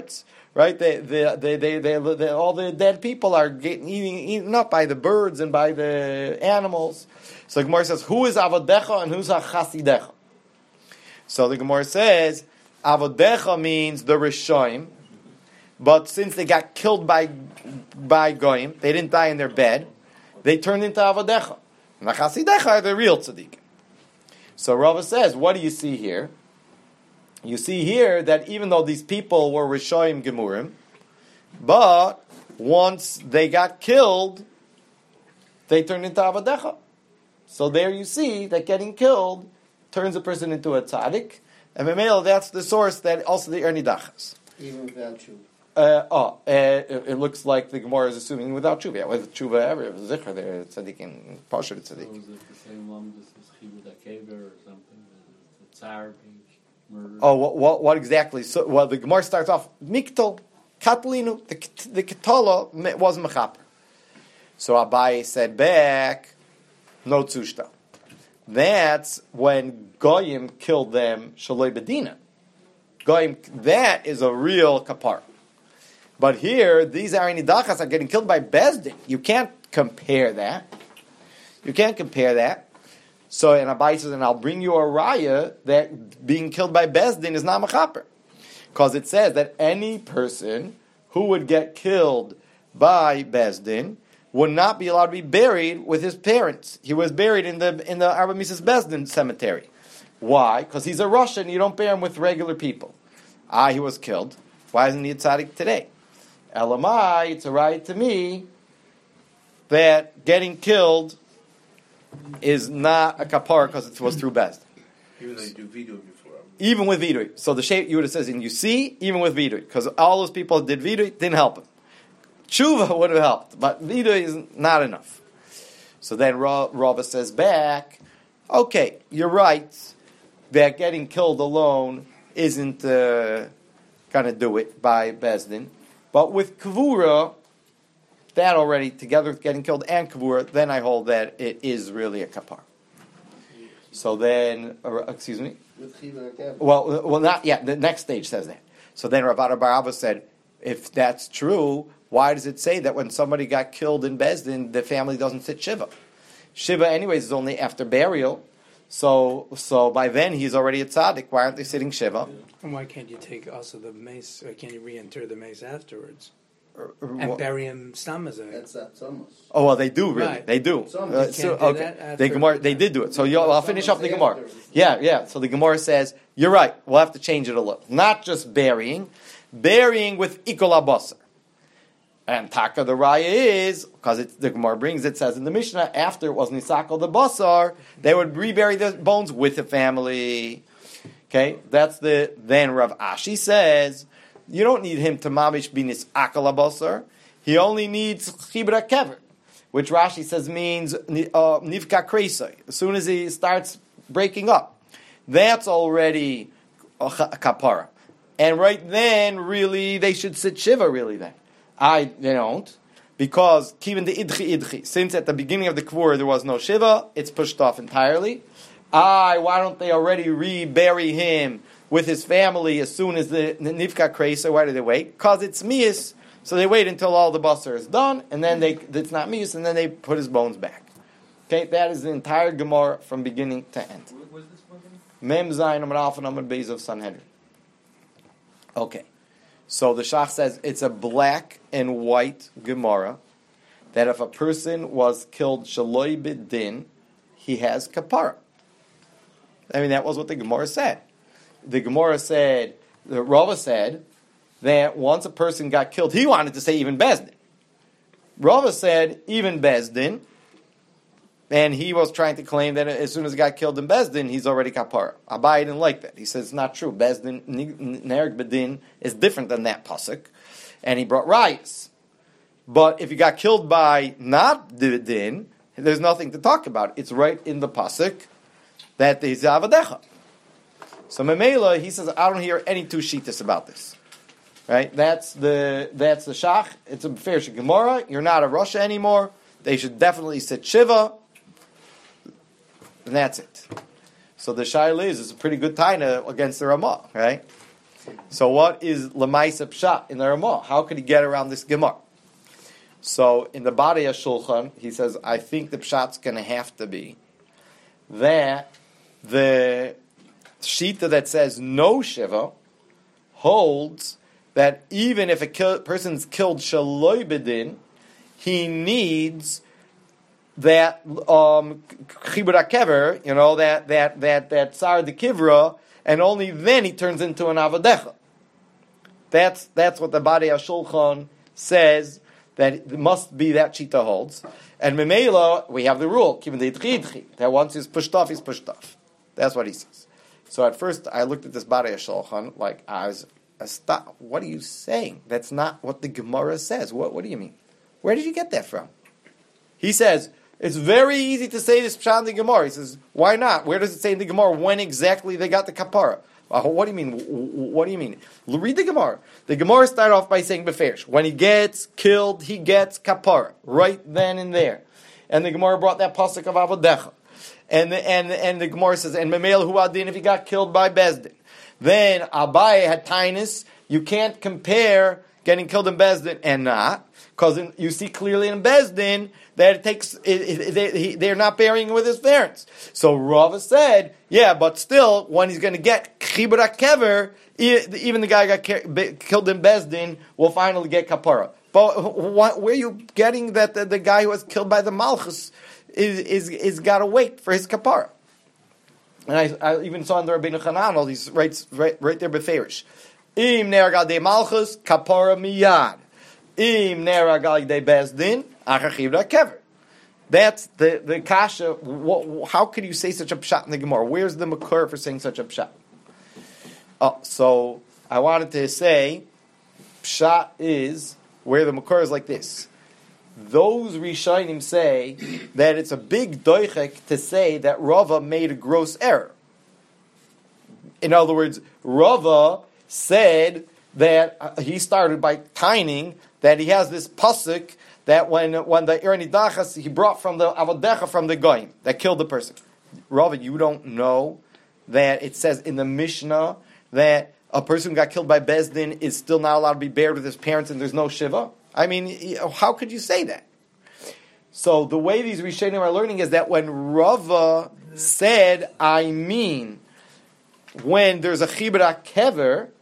right? They, they, they, they, they, they, all the dead people are getting eating, eaten up by the birds and by the animals. So the Gemara says, who is avodecha and who's a chasidecha? So the Gemara says, avodecha means the Rishoim, but since they got killed by by goyim, they didn't die in their bed, they turned into avodecha. And the chasidecha are the real tzaddik. So Rava says, what do you see here? You see here that even though these people were Rishoim Gemurim, but once they got killed, they turned into avodecha. So there you see that getting killed turns a person into a tzaddik, and Memel, that's the source that also the Ernidachas. Even without you. Uh, oh, uh, it, it looks like the Gemara is assuming without tshuva. Yeah, with tshuva, every zikr there, tzaddik and pasha tzaddik. So is it the same lumdus as chibud akeva or something? The tsar being murdered? Oh, what, what, what exactly? So, well, the Gemara starts off miktal katlinu. The the ketala was mechaper. So Abaye said back, no tzushta. That's when goyim killed them shaloi bedina. Goyim, that is a real kapar. But here, these Arinidachas are getting killed by Bezdin. You can't compare that. You can't compare that. So, and Abai says, and I'll bring you a raya that being killed by Bezdin is not mechaper. Because it says that any person who would get killed by Bezdin would not be allowed to be buried with his parents. He was buried in the in the Arba Mises Bezdin cemetery. Why? Because he's a Russian, you don't bury him with regular people. Ah, he was killed. Why isn't he a tzaddik today? Elamai, it's a right to me that getting killed is not a kapar because it was through Bezdin. Even though you do vidui before. Even with vidui. So the shape Yehuda says, and you see, even with vidui, because all those people did vidui, didn't help him. Tshuva would have helped, but vidui is not enough. So then Rava says back, okay, you're right that getting killed alone isn't uh, going to do it by Bezdin. But with Kavura, that already, together with getting killed and Kavura, then I hold that it is really a kapar. So then, uh, excuse me? With chibud akeva. Well, well, not yet. The next stage says that. So then Rabbi Barabba said, if that's true, why does it say that when somebody got killed in Bezdin, the family doesn't sit Shiva? Shiva, anyways, is only after burial. So, so by then he's already a tzaddik. Why aren't they sitting Shiva? And why can't you take also the mace, or can you re-enter the mace afterwards? Or- or And what- bury him stam as a... That's not Thomas. Oh well, they do really. Right. They do. Some- Uh, You so, can't do okay, that after- they Gemara, they did do it. So yo, I'll finish off the Gemara. Yeah, yeah. So the Gemara says you're right. We'll have to change it a little. Not just burying, burying with ikol abasar. And taka the raya is because the Gemara brings it says in the Mishnah after it was nisakol the basar, they would rebury the bones with the family. Okay, that's the then Rav Ashi says you don't need him to mamish be nisakol basar. He only needs chibra kever, which Rashi says means uh, nivka kreisai. As soon as he starts breaking up, that's already a kapara. And right then, really, they should sit shiva. Really, then I they don't because even the idchi idchi. Since at the beginning of the kvur there was no shiva, it's pushed off entirely. I why don't they already rebury him with his family as soon as the, the nivka kreisai? Why do they wait? Because it's mias. So they wait until all the basar is done, and then they it's not mius, and then they put his bones back. Okay, that is the entire Gemara from beginning to end. What is this one again? Mem Zayin Amar Alpha Amar Beis of Sanhedrin. Okay, so the Shach says it's a black and white Gemara that if a person was killed shaloi b'din, he has kapara. I mean that was what the Gemara said. The Gemara said, the Rava said, that once a person got killed, he wanted to say even Bezdin. Rava said even Bezdin, and he was trying to claim that as soon as he got killed in Bezdin, he's already kapara. Abai didn't like that. He says it's not true. Bezdin, Nereg Bedin is different than that pasuk, and he brought rayas. But if you got killed by not Bedin, there's nothing to talk about. It's right in the pasuk that he's avadecha. So Memela, he says, I don't hear any two shittas about this. Right, that's the that's the shach. It's a fair Gemara. You're not a Russia anymore. They should definitely sit shiva, and that's it. So the shaila is it's a pretty good taina against the Ramah, right? So what is Lamaisa Pshat in the Ramah? How could he get around this Gemara? So in the Bari Shulchan, he says, I think the Pshat's going to have to be that the Shita that says no Shiva holds that even if a kill, person's killed Shaloi B'din, he needs that um, Chibur HaKever, you know, that that that that Sar de Kivra, and only then he turns into an Avadecha. That's that's what the Bari HaShulchan says, that it must be that Shita holds. And Memela, we have the rule, that once he's pushed off, he's pushed off. That's what he says. So at first I looked at this Bari HaShulchan, like I was astonished. What are you saying? That's not what the Gemara says. What What do you mean? Where did you get that from? He says, it's very easy to say this Pshat in the Gemara. He says, why not? Where does it say in the Gemara when exactly they got the kapara? Uh, what do you mean? What do you mean? Read the Gemara. The Gemara started off by saying beferish, when he gets killed, he gets kapara right then and there. And the Gemara brought that pasuk of Avodecha. And the, and and the Gemara says, and Memel hu adin if he got killed by Bezdin. Then Abaye had tinus. You can't compare getting killed in Bezdin and not, because you see clearly in Bezdin that it takes it, it, they, they're not bearing with his parents. So Rava said, yeah, but still, when he's going to get Chibur HaKever, even the guy got killed in Bezdin will finally get kapara. But what, where are you getting that the, the guy who was killed by the Malchus is is is got to wait for his kapara? And I, I even saw in the Rabbeinu Chananel, he writes right, right there beferish. Im neragal de Malchus kapara miyad. Im neragal de Bezdin achachib kever. That's the the kasha. What, how could you say such a pshat in the Gemara? Where's the makor for saying such a pshat? Oh, so I wanted to say pshat is where the makor is like this. Those Rishonim say that it's a big doichek to say that Rava made a gross error. In other words, Rava said that uh, he started by tining that he has this pasuk that when when the Irani Dachas he brought from the Avodecha from the Goyim that killed the person. Rava, you don't know that it says in the Mishnah that a person who got killed by Bezdin is still not allowed to be buried with his parents and there's no Shiva? I mean, how could you say that? So the way these Rishonim are learning is that when Rava said, I mean, when there's a Chibur HaKever,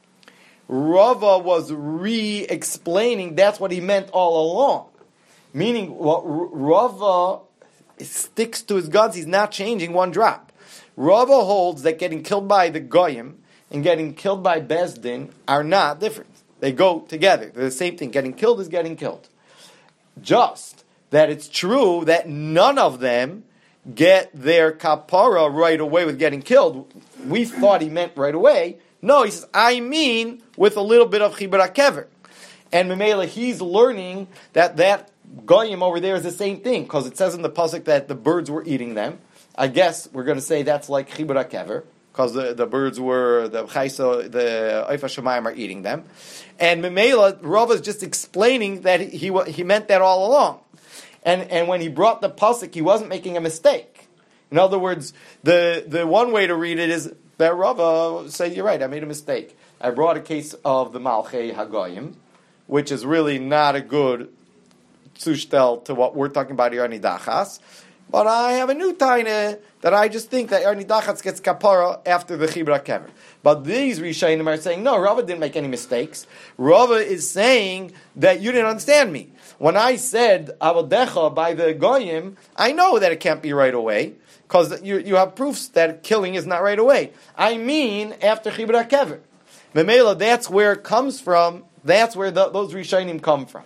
Rava was re-explaining that's what he meant all along. Meaning, what Rava sticks to his guns, he's not changing one drop. Rava holds that getting killed by the Goyim and getting killed by Bezdin are not different. They go together. They're the same thing. Getting killed is getting killed. Just that it's true that none of them get their kapara right away with getting killed. We thought he meant right away. No, he says, I mean with a little bit of chibur hakever. And Memela, he's learning that that goyim over there is the same thing, because it says in the pasuk that the birds were eating them. I guess we're going to say that's like chibur hakever, because the, the birds were, the chayso, the oifa shemayim are eating them. And Memela, Rav is just explaining that he, he he meant that all along. And and when he brought the pasuk, he wasn't making a mistake. In other words, the, the one way to read it is that Rava said, you're right, I made a mistake. I brought a case of the Malchei Hagoyim, which is really not a good zushtel to what we're talking about here, Erni Dachas. But I have a new taina that I just think that Erni Dachas gets kapara after the Chibur HaKever. But these Rishonim are saying, no, Rava didn't make any mistakes. Rava is saying that you didn't understand me. When I said Avodecha by the Goyim, I know that it can't be right away, because you, you have proofs that killing is not right away. I mean after Chibur HaKever. Memela, that's where it comes from. That's where the, those Rishonim come from.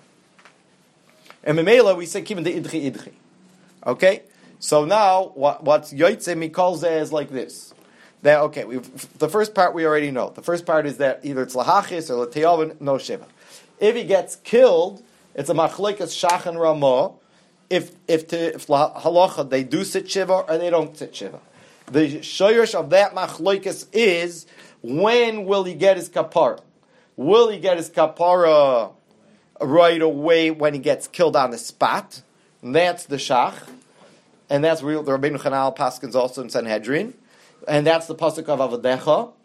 And Memela, we say Kivin de Idchi Idchi. Okay? So now, what, what's Yoitze Mikolze is like this. That, okay, we've, the first part we already know. The first part is that either it's Lahachis or Lateyovin, no Shiva. If he gets killed, it's a Machlekas Shach and Ramah. If if to if halacha they do sit shiva or they don't sit shiva, the shoyrish of that machloikas is when will he get his kapara? Will he get his kapara right away when he gets killed on the spot? And that's the shach, and that's real. The Rabbeinu Chanal Paskins also in Sanhedrin, and that's the pasuk of Avodecha.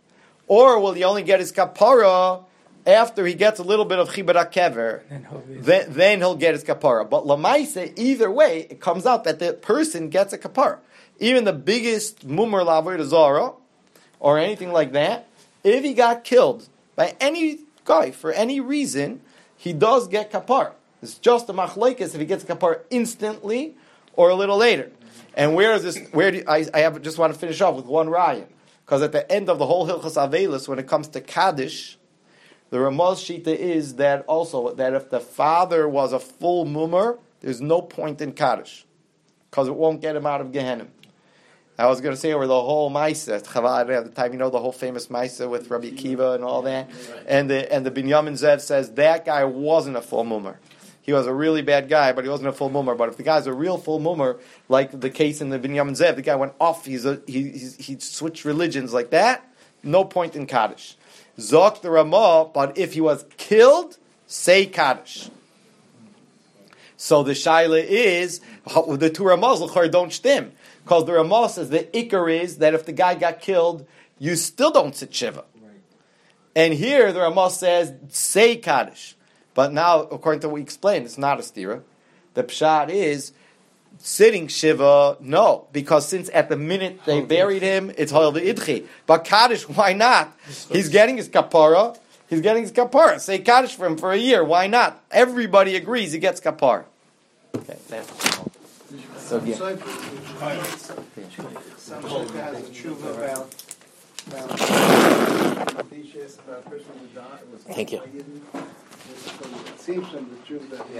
Or will he only get his kapara after he gets a little bit of chibur kever? Then, then he'll get his kapara. But lamaise, either way, it comes out that the person gets a kapara. Even the biggest mumar lavor zara or anything like that, if he got killed by any guy for any reason, he does get kapara. It's just a machlokes if he gets kapara instantly or a little later. And where is this? Where do I, I have, just want to finish off with one raya, because at the end of the whole Hilchos Avelis, when it comes to Kaddish, the Ramaz Shita is that also that if the father was a full mumar, there's no point in Kaddish, because it won't get him out of Gehenna. I was going to say over the whole Maisa at Chavad at the time, you know, the whole famous Maisa with Rabbi Akiva and all that, and the and the Binyamin Zev says that guy wasn't a full mumar. He was a really bad guy, but he wasn't a full mumar. But if the guy's a real full mumar, like the case in the Binyamin Zev, the guy went off, he's a, he he's, he switched religions like that, no point in Kaddish. Zok the Ramah, but if he was killed, say Kaddish. So the Shaila is, the two Ramahs don't shtim. Because the Ramah says the Iker is that if the guy got killed, you still don't sit Shiva. Right. And here the Ramah says, say Kaddish. But now, according to what we explained, it's not a stira. The pshat is sitting Shiva, no, because since at the minute they buried him, it's Hoil the Idchi. But Kaddish, why not? He's getting his kapara. He's getting his kapara. Say Kaddish for him for a year. Why not? Everybody agrees he gets kapara. Okay, that's so yeah. Some shit has a tshuva about about about a person who died. Thank you. It seems from the truth that